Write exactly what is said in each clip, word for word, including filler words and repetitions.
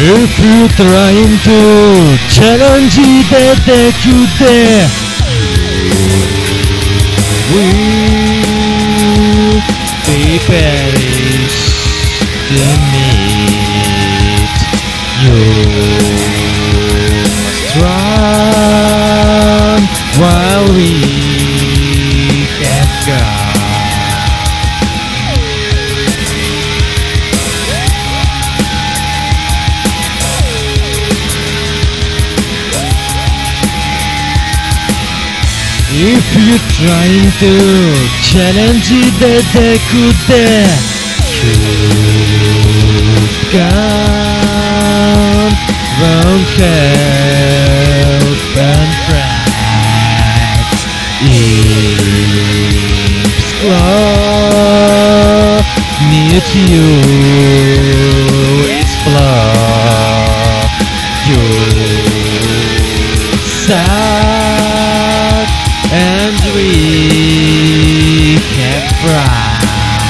If you trying to challenge the day will be perished to meet. You must run while we have got. If you're trying to challenge the Dekute, could come won't help and pride. It's claw near to you is flaw. You're sad and we have pride.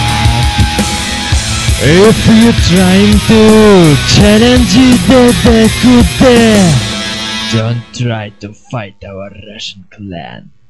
If you're trying to challenge the Dekute, don't try to fight our Russian clan.